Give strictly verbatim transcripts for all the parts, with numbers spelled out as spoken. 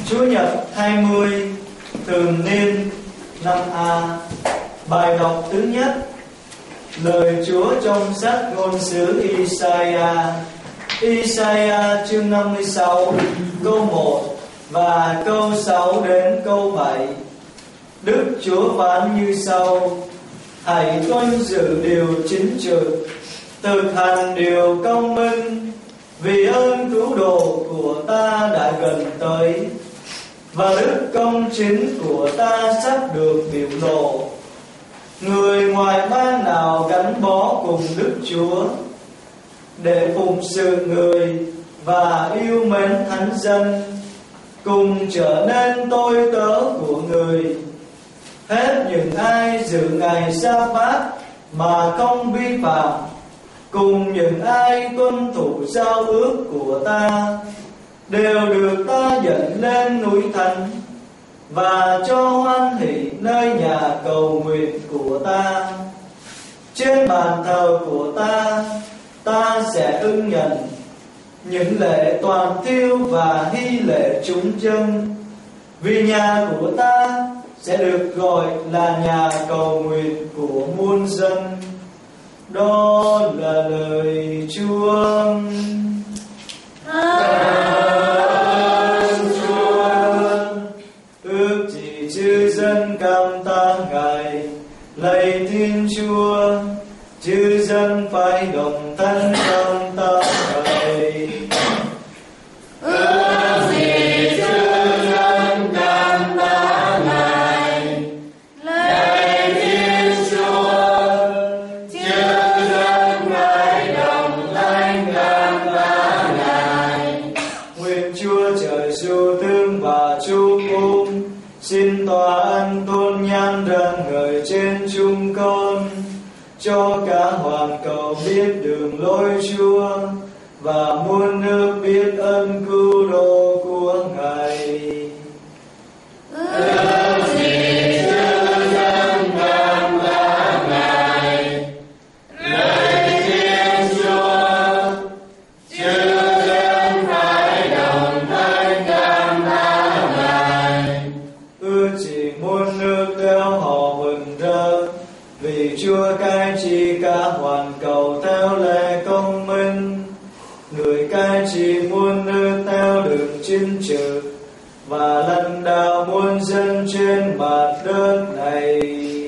Chúa Nhật hai mươi thường niên năm A. Bài đọc thứ nhất. Lời Chúa trong sách ngôn sứ Isaiah. Isaiah chương năm mươi sáu câu một và câu sáu đến câu bảy. Đức Chúa phán như sau: hãy tuân giữ điều chính trực, thực hành điều công minh, vì ơn cứu độ của ta đã gần tới, và đức công chính của ta sắp được biểu lộ. Người ngoại bang nào gắn bó cùng Đức Chúa để phụng sự người và yêu mến thánh dân, cùng trở nên tôi tớ của người. Hết những ai giữ ngày Sa-bát mà không vi phạm, cùng những ai tuân thủ giao ước của ta, đều được ta dẫn lên núi thánh và cho hoan hỷ nơi nhà cầu nguyện của ta. Trên bàn thờ của ta, ta sẽ ưng nhận những lễ toàn thiêu và hy lễ chúng dân, vì nhà của ta sẽ được gọi là nhà cầu nguyện của muôn dân. Đó là lời Chúa. Ơn Chúa. Ước gì chư dân cảm tạ Ngài, lạy Thiên Chúa, chư dân phải đồng thanh cảm tạ Ngài. Ước gì chư dân cảm tạ Ngài, lạy Thiên Chúa, chư dân phải đồng thanh cảm tạ Ngài. Nguyện Chúa trời su thương và chúc phúc, xin tòa ân tôn nhan rạng ngời trên chúng con, cho cả hoàn cầu biết đường lối Chúa, và muôn nước biết ơn cứu độ của Ngài. Ước gì chư dân cảm tạ Ngài, lạy Thiên Chúa, chư dân phải đồng thanh cảm tạ Ngài. Ước gì muôn nước theo họ mừng rỡ, vì Chúa cai trị cả hoàn cầu theo lẽ công minh. Người cai trị muôn nước theo đường chính trực, và lãnh đạo muôn dân trên mặt đất này.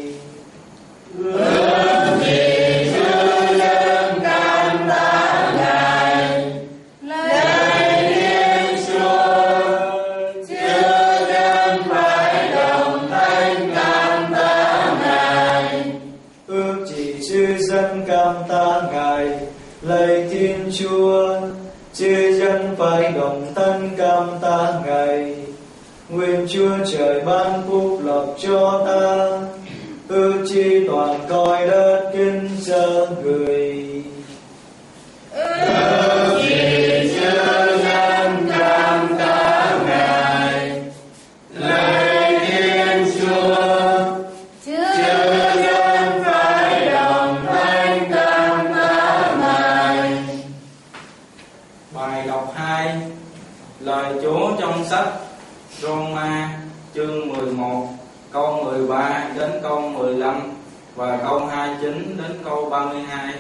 Ước gì chư dân cảm tạ Ngài, lạy Thiên Chúa, chư dân phải đồng thanh cảm tạ Ngài. Ước gì chư dân cảm tạ Ngài, lạy Thiên Chúa, chư dân phải đồng thanh cảm tạ Ngài. Nguyện Chúa trời ban phúc lộc cho ta, ước chi toàn cõi đất kính sợ người. Ước gì chư dân cảm tạ Ngài, lạy Thiên Chúa, chư dân phải đồng thanh cảm tạ Ngài. Bài đọc hai. Lời Chúa trong sách Roma chương mười một câu mười ba đến câu mười lăm và câu hai mươi chín đến câu ba mươi hai.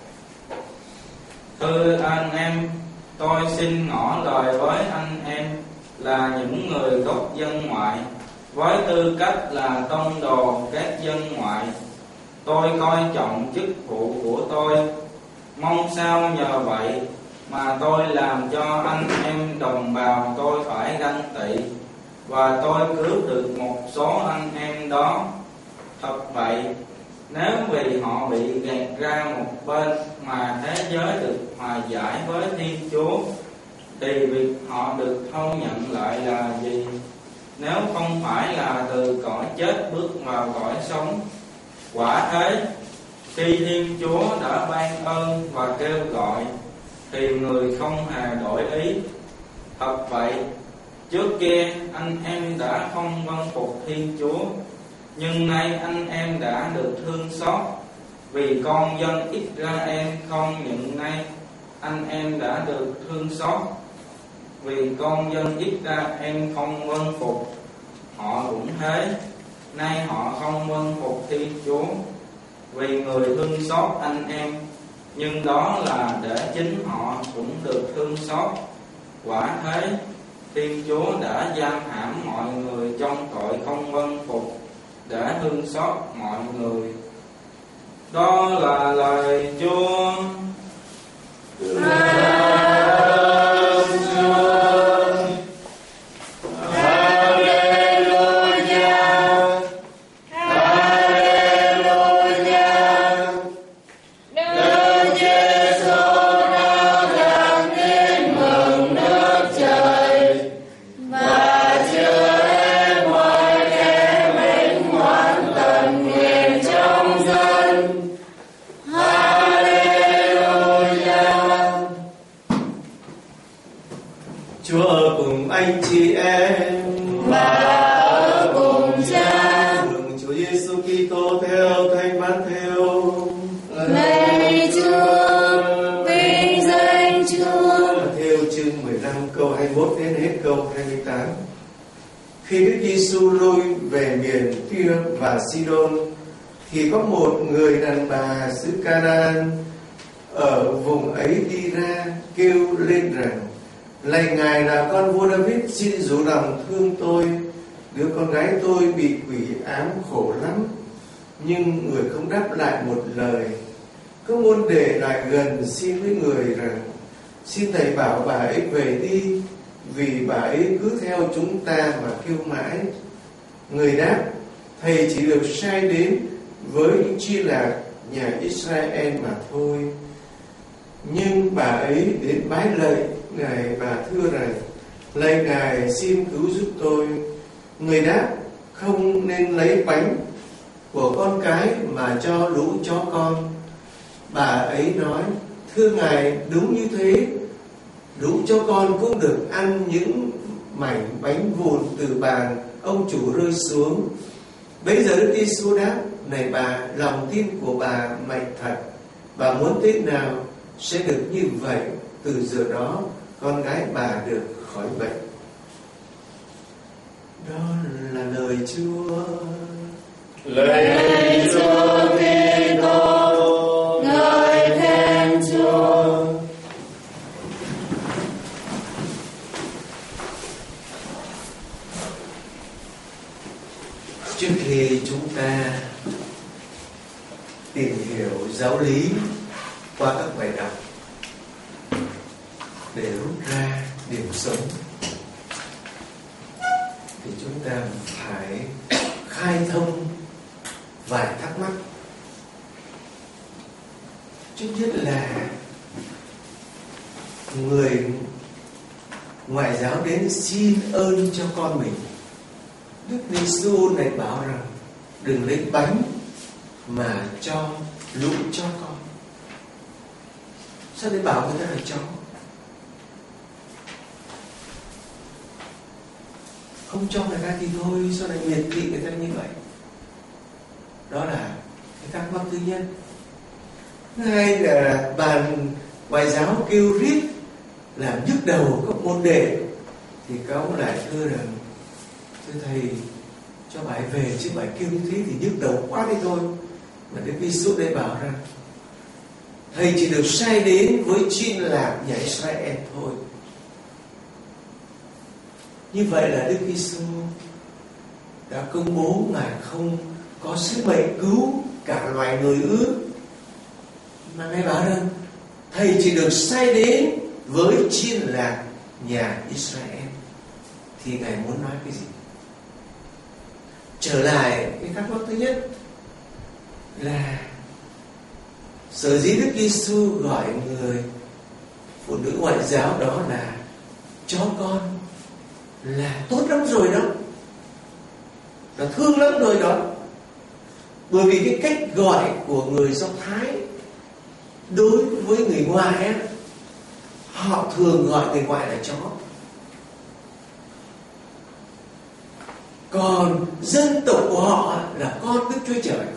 Thưa anh em, tôi xin ngỏ lời với anh em là những người gốc dân ngoại, với tư cách là tông đồ các dân ngoại. Tôi coi trọng chức vụ của tôi, mong sao nhờ vậy mà tôi làm cho anh em đồng bào tôi phải ganh tị, và tôi cướp được một số anh em đó. Thật vậy, nếu vì họ bị gạt ra một bên mà thế giới được hòa giải với Thiên Chúa, thì việc họ được thâu nhận lại là gì, nếu không phải là từ cõi chết bước vào cõi sống? Quả thế, khi Thiên Chúa đã ban ơn và kêu gọi, thì người không hề đổi ý. Thật vậy, trước kia anh em đã không vâng phục Thiên Chúa, nhưng nay anh em đã được thương xót, vì con dân Israel không những nay anh em đã được thương xót. vì con dân Israel không vâng phục, họ cũng thế. Nay họ không vâng phục Thiên Chúa, vì người thương xót anh em, nhưng đó là để chính họ cũng được thương xót. Quả thế, Thiên Chúa đã giam hãm mọi người trong tội không vâng phục, để thương xót mọi người. Đó là lời Chúa. Khi Đức Giêsu lui về miền Tyr và Sidon, thì có một người đàn bà xứ Canaan ở vùng ấy đi ra kêu lên rằng: lạy Ngài là con vua David, xin dỗ lòng thương tôi, đứa con gái tôi bị quỷ ám khổ lắm. Nhưng người không đáp lại một lời, cứ muốn để lại gần xin với người rằng: xin thầy bảo bà ấy về đi, vì bà ấy cứ theo chúng ta mà kêu mãi. Người đáp: thầy chỉ được sai đến với những chi lạc nhà Israel mà thôi. Nhưng bà ấy đến bái lạy Ngài và thưa rằng: lạy Ngài, xin cứu giúp tôi. Người đáp: không nên lấy bánh của con cái mà cho lũ chó con. Bà ấy nói: thưa Ngài, đúng như thế, lũ chó con cũng được ăn những mảnh bánh vụn từ bàn ông chủ rơi xuống. Bấy giờ Đức Giêsu đáp: này bà, lòng tin của bà mạnh thật, bà muốn thế nào sẽ được như vậy. Từ giờ đó con gái bà được khỏi bệnh. Đó là lời Chúa. Lạy Chúa Kitô, ngợi khen Chúa. Trước khi chúng ta tìm hiểu giáo lý qua các bài đọc để rút ra điểm sống, thì chúng ta phải khai thông vài thắc mắc. Trước nhất là người ngoại giáo đến xin ơn cho con mình. Đức Giêsu này bảo rằng đừng lấy bánh mà cho lũ chó con. Sao để bảo người ta là chó? Không cho người ta thì thôi, sao lại miệt thị người ta như vậy? Đó là cái thắc mắc thứ nhất. Thứ hai là bàn ngoại giáo kêu rít làm nhức đầu các môn đệ, thì các ông lại thưa rằng: thưa thầy, cho bà ấy về, chứ bà ấy kêu như thế thì nhức đầu quá đi thôi. Mà Đức Giêsu đây bảo rằng thầy chỉ được sai đến với chiên lạc nhà Israel thôi. Như vậy là Đức Giêsu đã công bố Ngài không có sứ mệnh cứu cả loài người ư? Mà Ngài bảo rằng thầy chỉ được sai đến với chiên lạc nhà Israel. Thì Ngài muốn nói cái gì? Trở lại cái thắc mắc thứ nhất là sở dĩ Đức Giêsu gọi người phụ nữ ngoại giáo đó là chó con là tốt lắm rồi đó, là thương lắm rồi đó. Bởi vì cái cách gọi của người Do Thái đối với người ngoại ấy, họ thường gọi người ngoại là chó. Còn dân tộc của họ là con Đức Chúa Trời.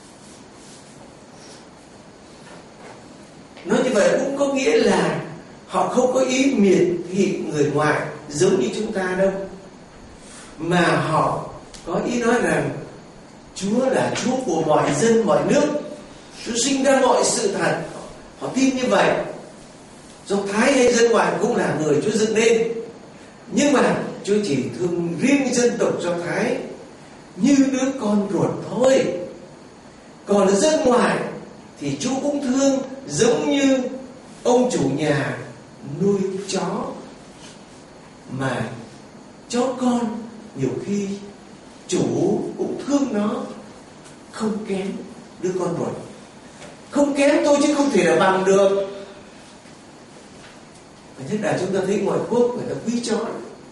Nói như vậy cũng có nghĩa là họ không có ý miệt thị người ngoại giống như chúng ta đâu, mà họ có ý nói rằng Chúa là Chúa của mọi dân mọi nước, Chúa sinh ra mọi sự thật. Họ tin như vậy. Do Thái hay dân ngoại cũng là người Chúa dựng nên, nhưng mà Chúa chỉ thương riêng dân tộc Do Thái như đứa con ruột thôi. Còn là dân ngoại thì Chúa cũng thương giống như ông chủ nhà nuôi chó, mà chó con nhiều khi chủ cũng thương nó không kém đứa con ruột. Không kém thôi chứ không thể là bằng được. Và nhất là chúng ta thấy ngoại quốc người ta quý chó.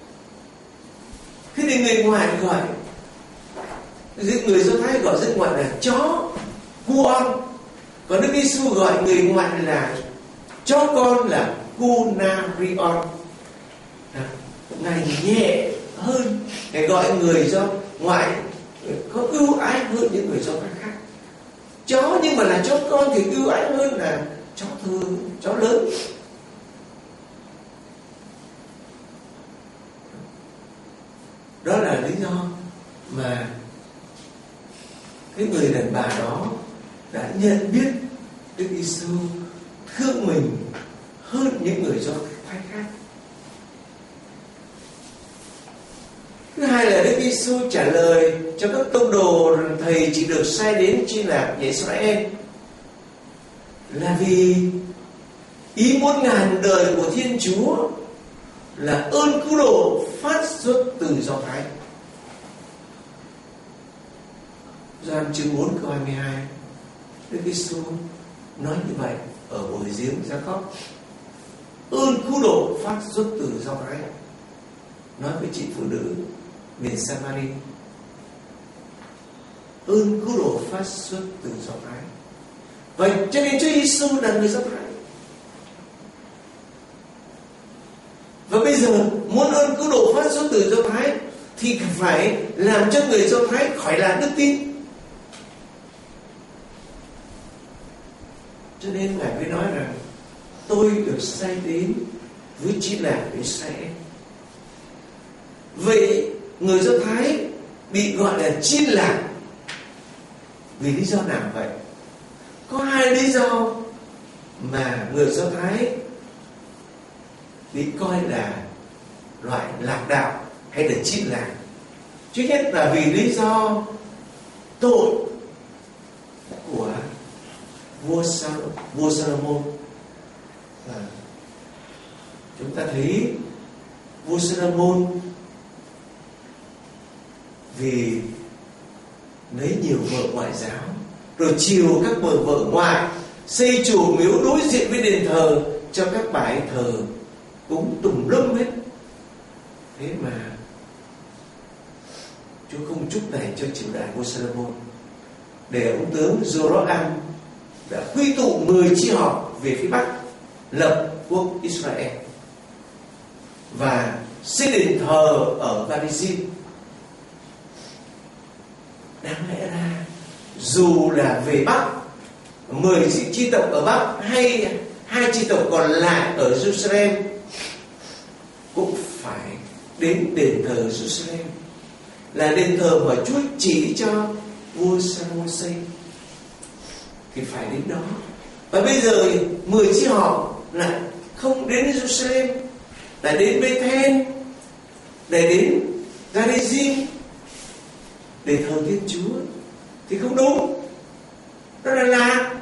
Thế thì người ngoại gọi, người Do Thái gọi dân ngoại là chó Kuon, còn Đức Giêsu gọi người ngoại là chó con là Kunarion. Ngài nhẹ hơn, Ngài gọi người Do ngoại có ưu ái hơn những người Do Thái khác. Chó nhưng mà là chó con thì ưu ái hơn là chó thường, chó lớn. Đó là lý do mà cái người đàn bà đó đã nhận biết Đức Giêsu thương mình hơn những người Do Thái khác. Thứ hai là Đức Giêsu trả lời cho các tông đồ rằng thầy chỉ được sai đến chuyên lạc nhà Israel là vì ý muốn ngàn đời của Thiên Chúa là ơn cứu độ phát xuất từ Do Thái. Gioan chương bốn câu hai mươi hai, Đức Giêsu nói như vậy ở bồi giếng Gia-cốp. Ơn cứu độ phát xuất từ Do Thái, nói với chị phụ nữ miền Samari. Ơn cứu độ phát xuất từ Do Thái. Vậy cho nên Chúa Giêsu là người Do Thái. Và bây giờ muốn ơn cứu độ phát xuất từ Do Thái thì phải làm cho người Do Thái khỏi lạc đức tin. Cho nên Ngài mới nói rằng tôi được sai đến với chiếc lạc Israel. Vậy người Do Thái bị gọi là chiên lạc vì lý do nào vậy? Có hai lý do mà người Do Thái bị coi là loại lạc đạo hay là chiên lạc. Trước hết là vì lý do tội của vua vua Salomon. À, chúng ta thấy vua Salomon vì lấy nhiều vợ ngoại giáo, rồi chiều các vợ vợ ngoại, xây chùa miếu đối diện với đền thờ cho các bài thờ cúng tùm lum hết. Thế mà Chúa không chúc này cho triều đại vua Salomon, để ông tướng Joram đã quy tụ mười chi họ về phía Bắc, lập quốc Israel và xây đền thờ ở Garizim. Đáng lẽ ra dù là về Bắc, mười chi tộc ở Bắc hay hai chi tộc còn lại ở Jerusalem cũng phải đến đền thờ Jerusalem, là đền thờ mà Chúa chỉ cho vua Salomon xây, thì phải đến đó. Và bây giờ mười chi họ lại không đến Jerusalem, lại đến Bethel, lại đến Garizim để thờ Thiên Chúa, thì không đúng. Đó là lạc.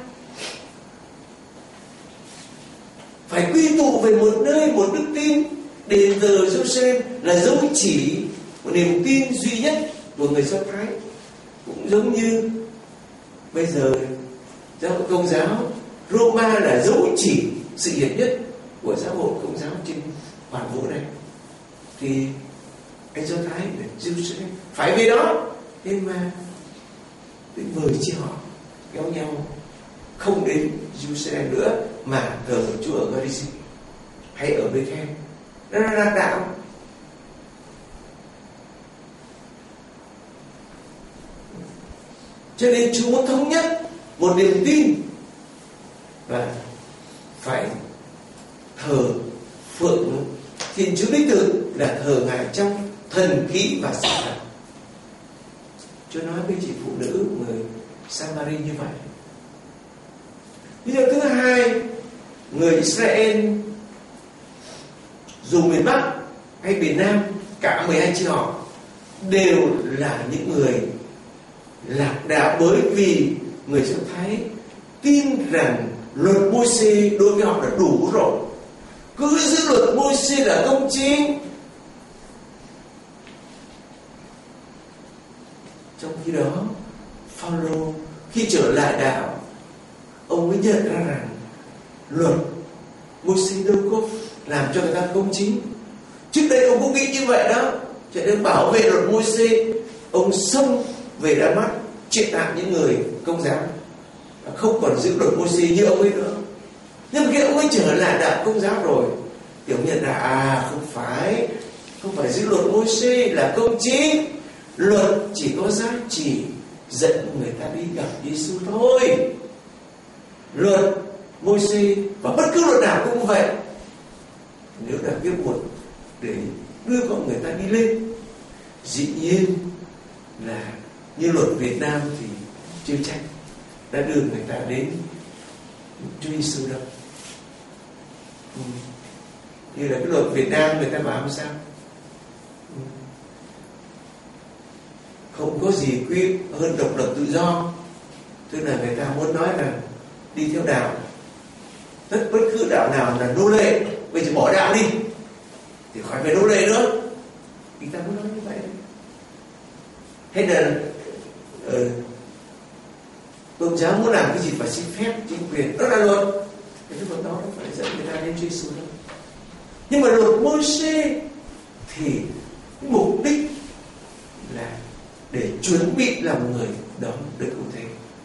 Phải quy tụ về một nơi, một đức tin. Đền thờ Jerusalem là dấu chỉ một niềm tin duy nhất của người Do Thái. Cũng giống như bây giờ giáo hội Công giáo Roma là dấu chỉ sự hiển nhất của giáo hội Công giáo trên toàn vũ này, thì anh Do Thái là Jerusalem phải về đó. Thế mà đến mười chi họ kéo nhau không đến Jerusalem nữa, mà thờ Chúa ở Garizim hay ở Bethel. Đó là lạc đạo. Cho nên Chúa muốn thống nhất một niềm tin và phải thờ phượng Thiên Chúa đích thực là thờ Ngài trong thần khí và sự thật. Chúa nói với chị phụ nữ người Samari như vậy. Lý do thứ hai, người Israel dù miền Bắc hay miền Nam, cả mười hai chi họ đều là những người lạc đạo, bởi vì người Do Thái tin rằng luật Môi-se đối với họ là đủ rồi, cứ giữ luật Môi-se là công chính. Trong khi đó, Phao-lô khi trở lại đạo, ông mới nhận ra rằng luật Môi-se đâu có làm cho người ta công chính. Trước đây ông cũng nghĩ như vậy đó, cho nên bảo vệ luật Môi-se, ông xông về Đa Mát triệt hạ những người Công giáo, không còn giữ luật Môi-se như ông ấy nữa. Nhưng mà khi ông ấy trở lại đạo Công giáo rồi thì ông nhận ra à không phải, không phải giữ luật Môi-se là công chính. Luật chỉ có giá trị dẫn người ta đi gặp Giêsu thôi. Luật Môi-se và bất cứ luật nào cũng vậy, nếu đã viết một để đưa con người ta đi lên, dĩ nhiên là như luật Việt Nam thì chưa chắc đã đưa người ta đến Chúa Giêsu đâu. Ừ. Như là cái luật Việt Nam người ta bảo làm sao? Ừ. Không có gì quý hơn độc lập tự do. Tức là người ta muốn nói là đi theo đạo, tất bất cứ đạo nào là nô lệ, bây giờ bỏ đạo đi thì khỏi phải nô lệ nữa. Người ta muốn nói như vậy. Hay là uh, tôn giáo muốn làm cái gì phải xin phép chính quyền, đó là luật. Cái luật đó nó phải dẫn người ta đến Chúa Giêsu đâu. Nhưng mà luật Môi-se thì cái mục đích là để chuẩn bị làm người đón Đức Cụ Thể.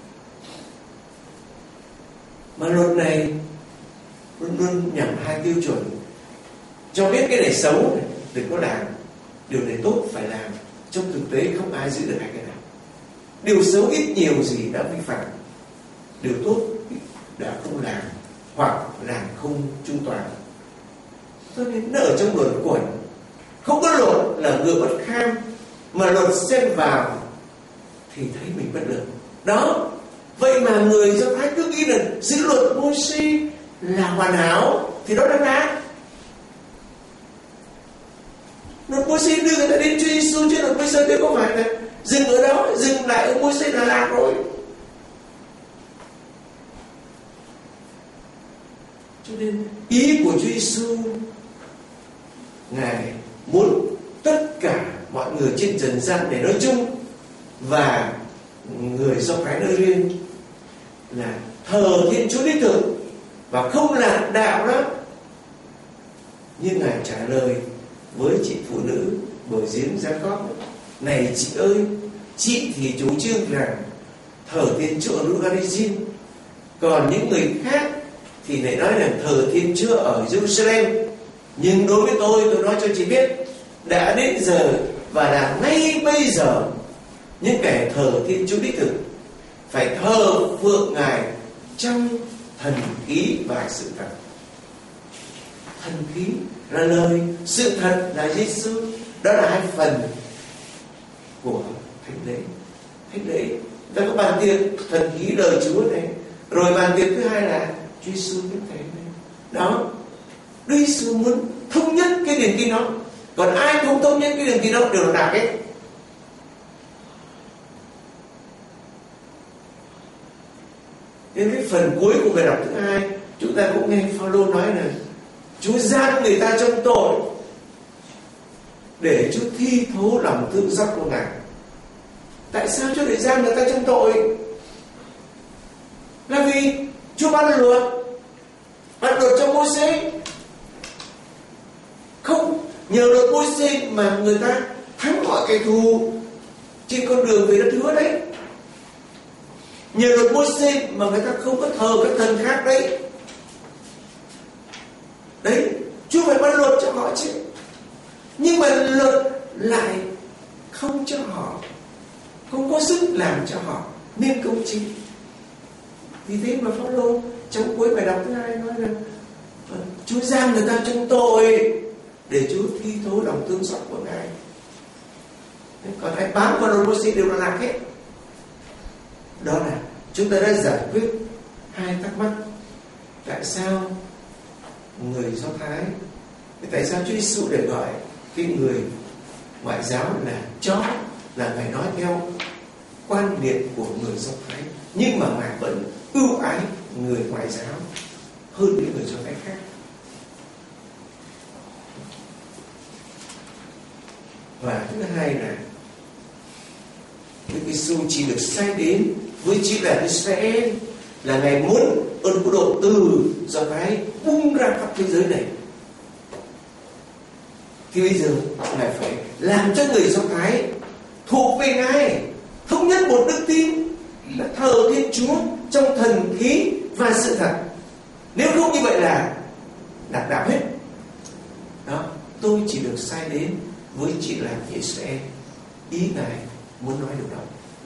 Mà luật này luôn luôn nhằm hai tiêu chuẩn: cho biết cái này xấu này, đừng có làm; điều này tốt phải làm. Trong thực tế không ai giữ được hai cái nào. Điều xấu ít nhiều gì đã vi phạm, điều tốt đã không làm hoặc làm không chu toàn. Cho nên nó ở trong luẩn quẩn. Không có luật là ngựa bất kham, mà luật xen vào thì thấy mình bất lực. Đó. Vậy mà người Do Thái cứ nghĩ là giữ luật Môi-se là hoàn hảo thì đó đáng đáng. Luật Môi-se đưa người ta đến Chúa Giêsu, chứ luật Môi-se đấy có phải là dừng ở đó, dừng lại ở Môi-se là lạc rồi. Cho nên ý của Chúa Giêsu, Ngài muốn tất cả mọi người trên trần gian để nói chung và người Do Thái nói riêng là thờ Thiên Chúa đích thực và không lạc đạo đó. Như Ngài trả lời với chị phụ nữ bờ giếng Gia-cóp: này chị ơi, chị thì chủ trương rằng thờ Thiên Chúa ở Lugarizin, còn những người khác thì lại nói là thờ Thiên Chúa ở Jerusalem. Nhưng đối với tôi, tôi nói cho chị biết, đã đến giờ và là ngay bây giờ những kẻ thờ Thiên Chúa đích thực phải thờ phượng Ngài trong thần khí và sự thật. Thần khí là lời, sự thật là Giêsu. Đó là hai phần của thánh lễ. Thánh lễ ta có bàn tiệc thần khí lời Chúa này, rồi bàn tiệc thứ hai là Chúa Giêsu như thế này. Đó, Đức Giêsu muốn thống nhất cái niềm tin đó, còn ai không thống nhất cái niềm tin đó đều là lạc hết. Đến cái phần cuối của bài đọc thứ hai, chúng ta cũng nghe Phao-lô nói là Chúa giam người ta trong tội để Chúa thi thố lòng thương xót của Ngài. Tại sao Chúa lại giam người ta trong tội? Là vì Chúa ban luật, ban luật cho Môi-se. Không nhờ luật Môi-se mà người ta thắng mọi kẻ thù trên con đường về đất hứa đấy. Nhờ luật Môi-se mà người ta không có thờ các thần khác đấy. Đấy, Chúa phải ban luật cho họ chứ. Nhưng mà luật lại không cho họ, không có sức làm cho họ nên công chính. Vì thế mà Phao-lô trong cuối bài đọc thứ hai nói rằng Chúa giam người ta trong tội để Chúa thi thố lòng thương xót của Ngài. Còn ai bám vào đồn bố-xi đều là lạc hết. Đó là chúng ta đã giải quyết hai thắc mắc. Tại sao người Do Thái, tại sao Chúa Giêsu để gọi cái người ngoại giáo là chó, là Ngài nói theo quan niệm của người Do Thái, nhưng mà Ngài vẫn ưu ái người ngoại giáo hơn những người Do Thái khác. Và thứ hai là Đức Giêsu chỉ được sai đến với chỉ là Israel, là Ngài muốn ơn cứu độ từ Do Thái bung ra khắp thế giới này. Thì bây giờ Ngài phải làm cho người Do Thái thuộc về Ngài, thống nhất một đức tin là thờ Thiên Chúa trong thần khí và sự thật. Nếu không như vậy là lạc đạo hết. Đó, tôi chỉ được sai đến với chỉ là Israel. Ý Ngài muốn nói điều đó.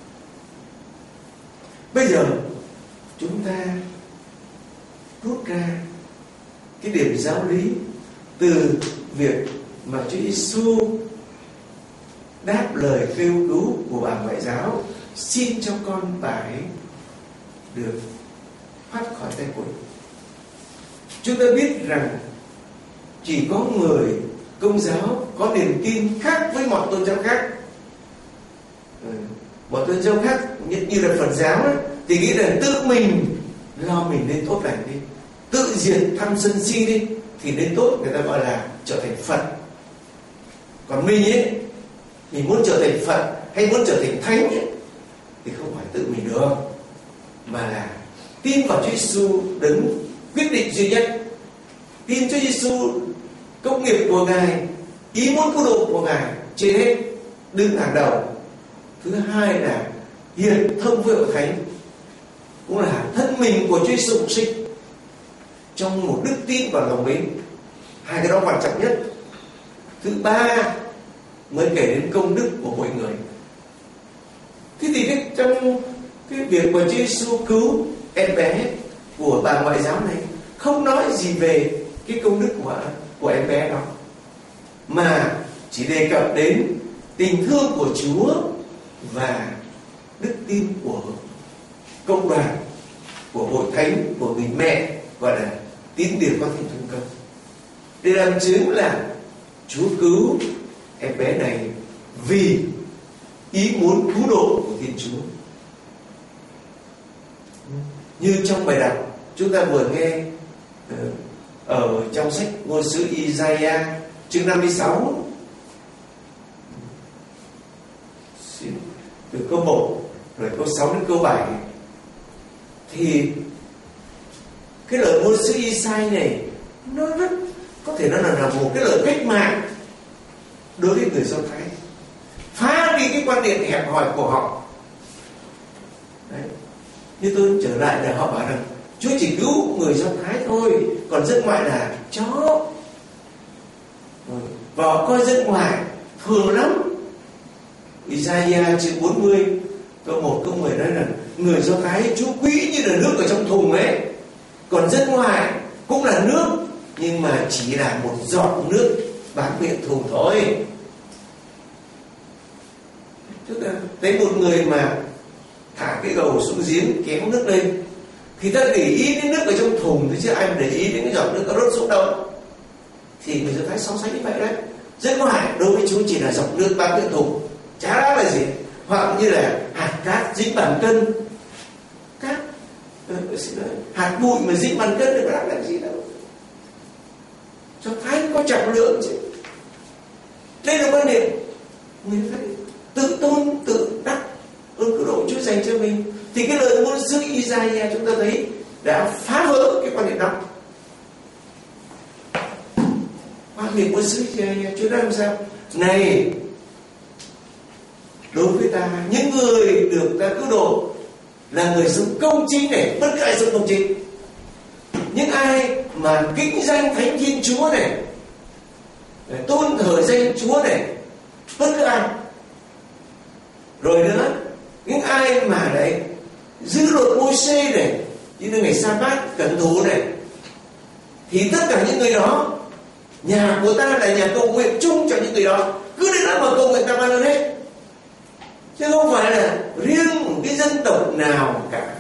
Bây giờ chúng ta rút ra cái điểm giáo lý từ việc mà Chúa Giêsu đáp lời kêu cứu của bà ngoại giáo: xin cho con bà ấy được thoát khỏi tay quỷ. Chúng ta biết rằng chỉ có người Công giáo có niềm tin khác với mọi tôn giáo khác. Mọi tôn giáo khác như là Phật giáo ấy, thì nghĩ là tự mình lo mình nên tốt lành đi, tự diệt tham sân si đi thì nên tốt, người ta gọi là trở thành Phật. Còn mình ấy, mình muốn trở thành Phật hay muốn trở thành thánh ấy, thì không phải tự mình được, mà là tin vào Chúa Giêsu đấng quyết định duy nhất, tin Chúa Giêsu công nghiệp của Ngài, ý muốn cứu độ của Ngài trên hết, đứng hàng đầu. Thứ hai là hiệp thông với hội thánh, cũng là thân mình của Chúa Giêsu phục sinh trong một đức tin và lòng mến. Hai cái đó quan trọng nhất. Thứ ba mới kể đến công đức của mỗi người. Thế thì cái, trong cái việc mà Chúa Giêsu cứu em bé của bà ngoại giáo này không nói gì về cái công đức của của em bé đó, mà chỉ đề cập đến tình thương của Chúa và đức tin của công đoàn, của hội thánh, của người mẹ, gọi là tín điều có thể thành công, để làm chứng là Chúa cứu em bé này vì ý muốn cứu độ của Thiên Chúa. Như trong bài đọc chúng ta vừa nghe ở trong sách ngôn sứ Isaiah chương năm mươi sáu, từ câu một rồi câu sáu đến câu bảy, thì cái lời ngôn sứ Isaiah này nó rất có thể nó là một cái lời cách mạng đối với người Do Thái, phá đi cái quan niệm hẹp hòi của họ. Đấy. Như tôi trở lại là họ bảo rằng Chúa chỉ cứu người Do Thái thôi, còn dân ngoại là chó. Và họ coi dân ngoại thường lắm. Isaiah chương bốn mươi câu một câu mười nói là người Do Thái Chúa quý như là nước ở trong thùng ấy, còn dân ngoại cũng là nước nhưng mà chỉ là một giọt nước bám miệng thùng thôi. Tức là thấy một người mà thả cái gầu xuống giếng kéo nước lên thì ta để ý đến nước ở trong thùng, chứ ai mà để ý đến cái giọt nước có rớt xuống đâu. Thì người Do Thái so sánh như vậy đấy. Dân ngoại đối với Chúa chỉ là giọt nước bám miệng thùng, chả đáng là gì. Hoặc như là hạt cát dính bàn cân, cát hạt bụi mà dính bàn cân thì có đáng là gì đâu. Do Thái có trọng lượng chứ. Đây là quan điểm người phải tự tôn tự đắc ơn cứu độ Chúa dành cho mình. Thì cái lời ngôn sứ Isaiah chúng ta thấy đã phá vỡ cái quan điểm đó. Quan điểm ngôn sứ Isaiah Chúa nói làm sao? Này, đối với ta, những người được ta cứu độ là người sống công chính này, bất cứ ai sống công chính. Những ai mà kính danh Thánh Thiên Chúa này, tôn thờ danh Chúa này, bất cứ ai. Rồi nữa, những ai mà đấy giữ luật Môi-se này, như là ngày Sa-bát cẩn thụ này, thì tất cả những người đó, nhà của ta là nhà cầu nguyện chung cho những người đó, cứ đến đó mà cầu nguyện ta ban ơn hết, chứ không phải là riêng một cái dân tộc nào cả.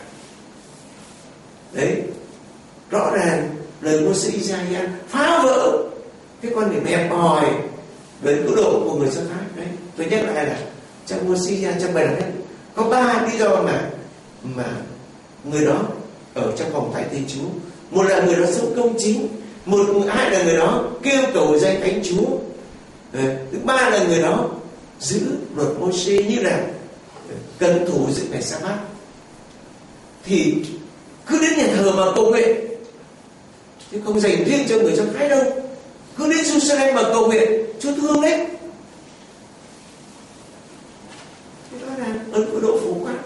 Đấy, rõ ràng lời Mô-se Isaiah phá vỡ cái quan điểm hẹp hòi về cứu độ của người Do Thái. Đấy, tôi nhắc lại là trong Mô-se Isaiah, trong bài đọc nhất có ba lý do mà mà người đó ở trong vòng tay Thiên Chúa. Một là người đó sống công chính, một hai là người đó kêu cầu danh Thánh Chúa, đấy, thứ ba là người đó giữ luật Mô-se như là cần thủ giữ ngày Sa-bát. Thì cứ đến nhà thờ mà cầu nguyện, chứ không dành riêng cho người Do Thái đâu. Cứ đến Jerusalem mà cầu nguyện, Chúa thương đấy. Thế đó là ơn cứu độ phổ quát.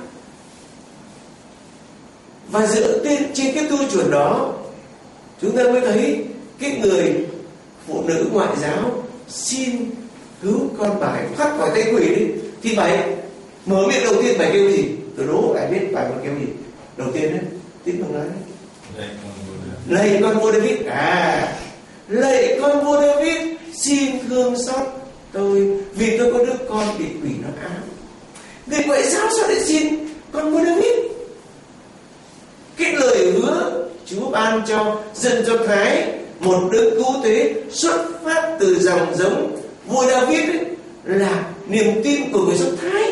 Và dựa trên, trên cái tiêu chuẩn đó, chúng ta mới thấy cái người phụ nữ ngoại giáo xin cứu con bà ấy thoát khỏi tay quỷ đi, thì bà ấy mở miệng đầu tiên bài kêu gì? Tôi đố ai biết bài kêu gì đầu tiên đấy? Tiếng Mừng nói lạy con vua David. À, lạy con vua David, xin thương xót tôi vì tôi có đứa con bị quỷ nó ám. Người ngoại giao sao lại xin con vua David? Cái lời hứa Chúa ban cho dân Do Thái một đấng cứu thế xuất phát từ dòng giống vua David ấy, là niềm tin của người Do Thái.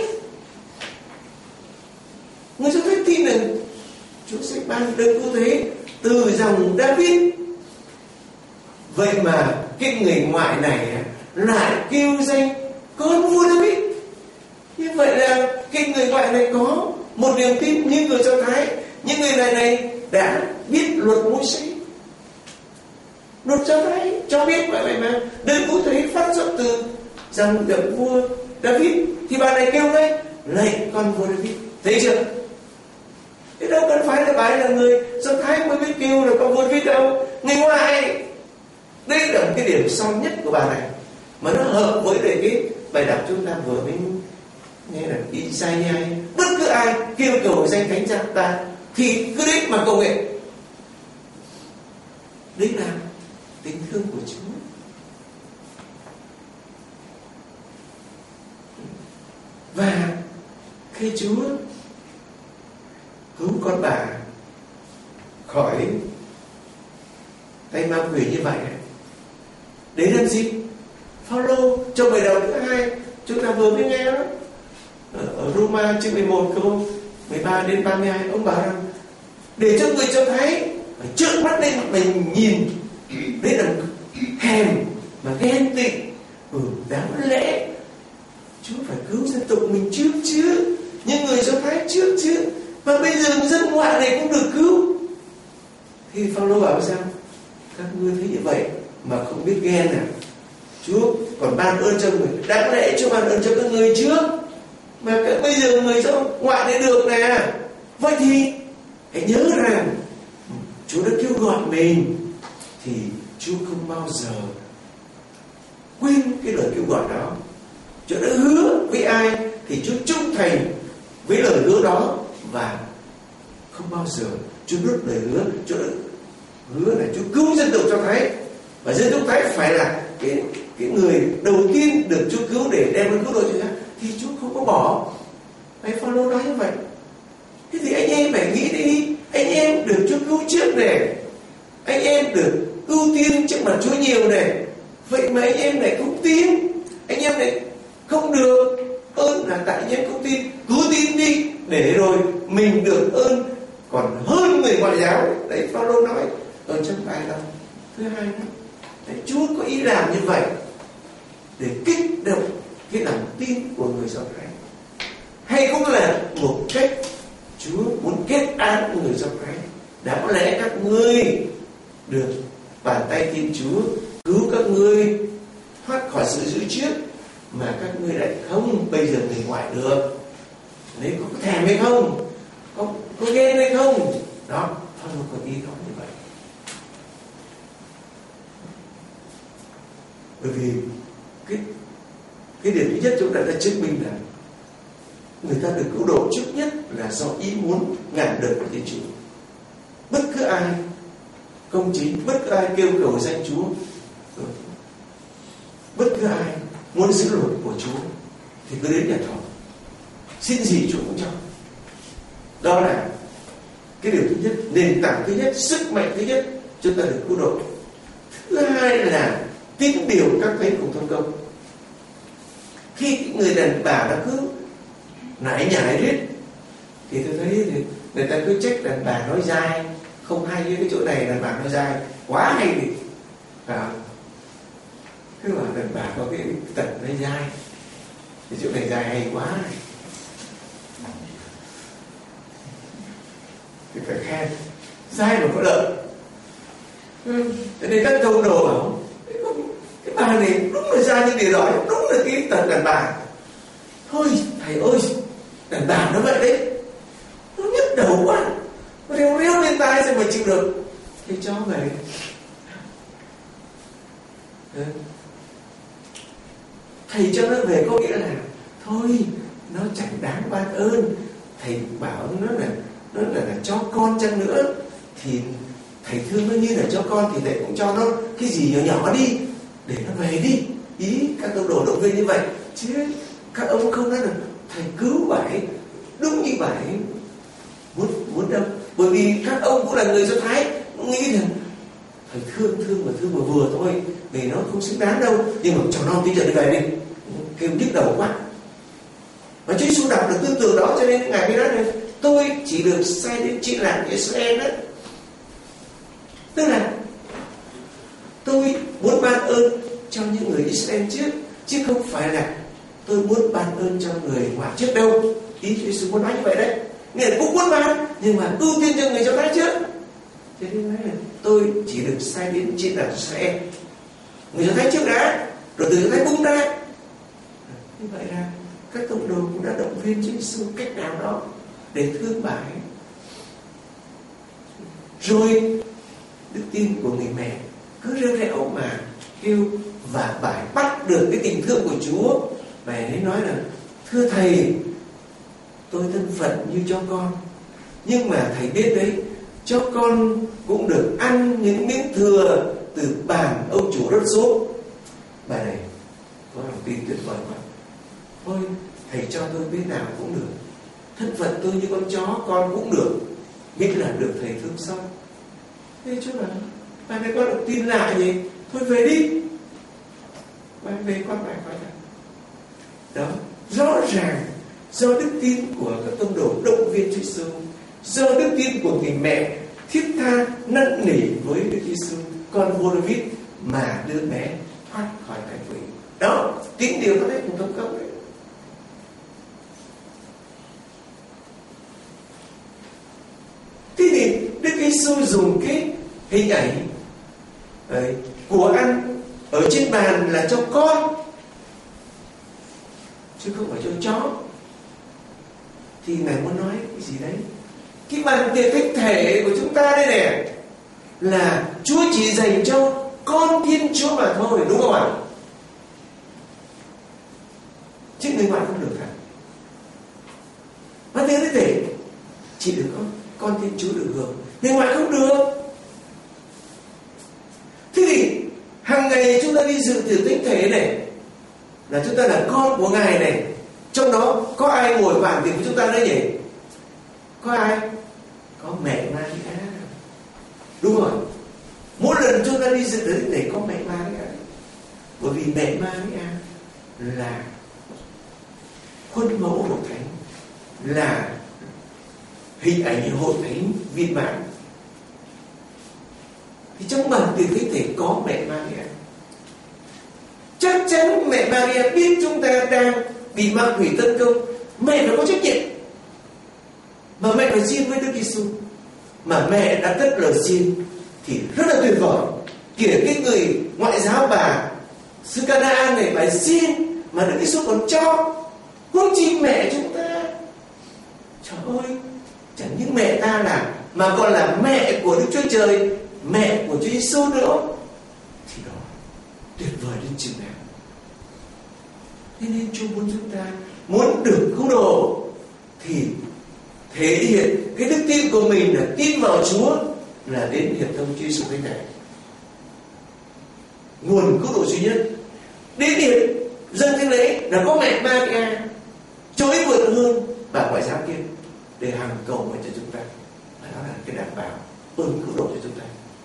Người Do Thái tin rằng Chúa sẽ ban đấng cứu thế từ dòng David. Vậy mà cái người ngoại này lại kêu danh con vua David. Như vậy là cái người ngoại này có một niềm tin như người Do Thái. Những người này này đã biết luật Mô-se. Luật Do Thái cho biết vậy mà đấng cứu thế phát xuất từ dòng dòng vua David. Thì bà này kêu đấy, lạy con vua David. Thấy chưa? Thế đâu cần phải là bà ấy là người Do Thái mới biết kêu là con vua David đâu. Người ngoại. Đây là một cái điểm son nhất của bà này, mà nó hợp với cái bài đọc chúng ta vừa mới nghe là Isaiah. Bất cứ ai kêu cầu danh Thánh Cha ta thì cứ đến mà cầu nguyện. Đấy là tình thương của Chúa. Và khi Chúa cứu con bà khỏi tay ma quỷ như vậy, đấy làm gì? Phaolô trong bài đầu thứ hai chúng ta vừa mới nghe đó, ở Roma chương mười một câu mười ba đến ba mươi hai, ông bảo rằng để cho người cho thấy trợn mắt lên mình nhìn, đấy là hèn mà ghen tị. Ừ, đáng lẽ Chúa phải cứu dân tộc mình trước chứ, những người Do Thái trước chứ, mà bây giờ dân ngoại này cũng được cứu. Thì Phaolô bảo sao? Các ngươi thấy như vậy mà không biết ghen à? Chúa còn ban ơn cho người, đáng lẽ Chúa ban ơn cho các ngươi trước, mà các bây giờ người do ngoại này được nè. Vậy thì hãy nhớ rằng Chúa đã kêu gọi mình, thì Chúa không bao giờ quên cái lời kêu gọi đó. Chúa đã hứa với ai thì Chúa trung thành với lời hứa đó, và không bao giờ Chúa nuốt lời hứa. Chúa đã hứa là Chúa cứu dân tộc Do Thái, và dân tộc Thái phải là cái cái người đầu tiên được Chúa cứu để đem đến cứu độ cho ta, thì Chúa không có bỏ. Thầy Phaolô nói như vậy. Thế thì anh em phải nghĩ đi, anh em được Chúa cứu trước này, anh em được ưu tiên trước mặt Chúa nhiều này, vậy mà anh em lại không tin, anh em lại không được ơn là tại anh em không tin. Cứu tin đi để rồi mình được ơn còn hơn người ngoại giáo. Đấy, Phaolô nói ở trong bài đọc thứ hai đó. Đấy, Chúa có ý làm như vậy để kích động cái lòng tin của người Do Thái, hay cũng là một cách Chúa muốn kết án người Do Thái. Đáng lẽ các ngươi được bàn tay Thiên Chúa cứu các ngươi thoát khỏi sự giữ trước, mà các ngươi lại không. Bây giờ người ngoại được, đấy, có thèm hay không, có, có ghen hay không? Đó, Phaolô có ý nói như vậy. Bởi vì cái cái điểm thứ nhất chúng ta đã chứng minh là người ta được cứu độ trước nhất là do ý muốn ngàn đời của Thiên Chúa. Bất cứ ai công chính. Bất cứ ai kêu cầu danh Chúa, bất cứ ai muốn giữ luật của Chúa thì cứ đến nhà thờ, xin gì Chúa cũng cho. Đó là cái điều thứ nhất, nền tảng thứ nhất, sức mạnh thứ nhất chúng ta được cứu độ. Thứ hai là tín điều các thánh cùng thông công. Khi người đàn bà đã cứ nải nhải riết thì tôi thấy thì người ta cứ trách đàn bà nói dai, không hay với cái chỗ này, đàn bà nói dai quá hay thì à, cứ bảo đàn bà có cái tật nói dai, cái chỗ này dai hay quá thì phải khen. Dai mà có lợi. Ừ. Thế nên các câu đồ bảo cái bà này đúng là dai như điều đó, đúng là cái tật đàn bà. Thôi thầy ơi, đàn bà nó vậy đấy, nó nhức đầu quá, nó reo reo lên tai sao mà chịu được. Thế cho vậy. Ừ. Thầy cho nó về có nghĩa là thôi nó chẳng đáng ban ơn. Thầy bảo nó là nó là, là cho con chăng nữa thì thầy thương nó như là cho con thì thầy cũng cho nó cái gì nhỏ nhỏ đi để nó về đi. Ý các tông đồ động viên như vậy, chứ các ông không nói là thầy cứu bảy đúng như bảy muốn muốn đâu. Bởi vì các ông cũng là người Do Thái, cũng nghĩ rằng thầy thương thương mà thương vừa vừa thôi, vì nó không xứng đáng đâu, nhưng mà cho nó tí giờ đi về đi, kêu nhức đầu quá. Và Chúa Giêsu đọc được tư tưởng đó, cho nên ngài mới nói này, tôi chỉ được sai đến chuyện làm Israel đó. Tức là tôi muốn ban ơn cho những người Israel trước, chứ không phải là tôi muốn ban ơn cho người ngoài trước đâu. Ý Chúa Giêsu muốn nói như vậy đấy. Nghĩa là cũng muốn ban, nhưng mà ưu tiên cho người Do Thái trước. Thế nên nói là tôi chỉ được sai đến chuyện làm Israel, người Do Thái trước đã, rồi từ Do Thái bung ra. Như vậy là các tông đồ cũng đã động viên Chúa Giêsu cách nào đó để thương bái. Rồi đức tin của người mẹ cứ rêu rẽo mà kêu, và bài bắt được cái tình thương của Chúa. Và ấy nói là thưa thầy, tôi thân phận như cho con, nhưng mà thầy biết đấy, cho con cũng được ăn những miếng thừa từ bàn ông chủ rớt xuống. Bài này có lòng tin tuyệt vời quá. Thôi thầy cho tôi biết nào cũng được, thân phận tôi như con chó con cũng được, biết là được thầy thương xót. Thế chú bảo bài này con được tin lạ gì, thôi về đi, bài về con bài coi nào. Đó, rõ ràng do đức tin của các tông đồ động viên Chúa Giêsu, do đức tin của người mẹ thiết tha năn nỉ với Đức Giêsu, con vua David, mà đứa bé thoát khỏi cảnh quỷ. Đó, tín điều nó đấy cũng thông công đấy. Thế thì Đức Giêsu dùng cái hình ảnh đấy, của ăn ở trên bàn là cho con, chứ không phải cho chó. Thì Ngài muốn nói cái gì đấy? Cái bàn tiệc thánh thể của chúng ta đây nè, là Chúa chỉ dành cho con Thiên Chúa mà thôi, đúng không ạ? Chứ người ngoài không được cả. Bàn tiệc thánh thể chỉ được con con Thiên Chúa được hưởng, người ngoài không được. Thế thì hàng ngày chúng ta đi dự tiệc thánh thể này là chúng ta là con của Ngài này. Trong đó có ai ngồi bàn tiệc của chúng ta đấy nhỉ? Có ai? Có mẹ Maria. Đúng rồi. Mỗi lần chúng ta đi dự tiệc thánh thể có mẹ Maria. Bởi vì mẹ Maria là khuôn mẫu hội thánh, là hình ảnh hội thánh viên mãn. Thì trong bàn tiệc thánh thể có mẹ Maria. Chắc chắn mẹ Maria biết chúng ta đang bị ma quỷ tấn công, mẹ phải có trách nhiệm. Mà mẹ phải xin với Đức Giêsu, mà mẹ đã cất lời xin thì rất là tuyệt vời. Kể cái người ngoại giáo bà xứ Canaan này phải xin mà Đức Giêsu còn cho, huống chi mẹ chúng ta. Trời ơi, chẳng những mẹ ta là mà còn là mẹ của Đức Chúa Trời, mẹ của Chúa Giêsu nữa, thì đó tuyệt vời đến chừng nào. Thế nên Chúa muốn chúng ta muốn được cứu độ thì thể hiện cái đức tin của mình là tin vào Chúa, là đến hiệp thông Chúa Giêsu Christ này. Nguồn cứu độ duy nhất. Đến điểm dâng thánh lễ là có mẹ Maria trỗi vượt hơn bà ngoại giáo kia để hằng cầu nguyện cho chúng ta. Đó là cái đảm bảo ơn cứu độ cho chúng ta.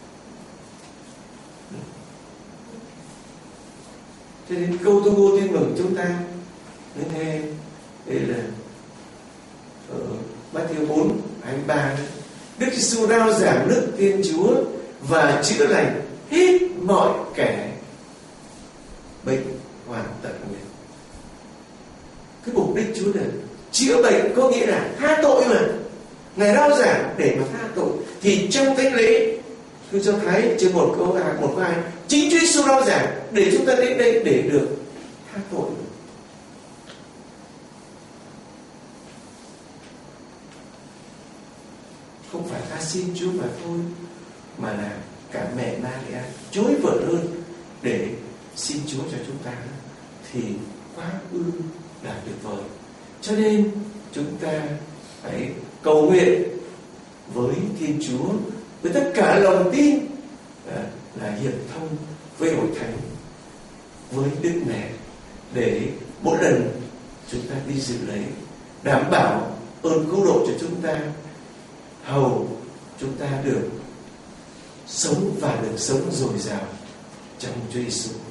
Cho nên câu tuyên ngôn tin mừng chúng ta nên nghe đây là ở Matthew bốn hai mươi ba, Đức Giêsu rao giảng nước Thiên Chúa và chữa lành hết mọi kẻ bệnh hoàn tật nguyện. Cái mục đích Chúa là chữa bệnh, có nghĩa là tha tội mà. Ngài rao giảng để mà tha tội. Thì trong thánh lễ tôi cho thấy chương một câu hai, một câu hai, chính Chúa Giêsu rao giảng để chúng ta đến đây để được tha tội. Không phải ta xin Chúa mà thôi, mà là cả mẹ Maria chối vợ hơn để xin Chúa cho chúng ta, thì quá ư là tuyệt vời. Cho nên chúng ta phải cầu nguyện với Thiên Chúa với tất cả lòng tin, là, là hiệp thông với hội thánh, với Đức Mẹ, để mỗi lần chúng ta đi dự lễ đảm bảo ơn cứu độ cho chúng ta, hầu chúng ta được sống và được sống dồi dào trong Chúa Giêsu.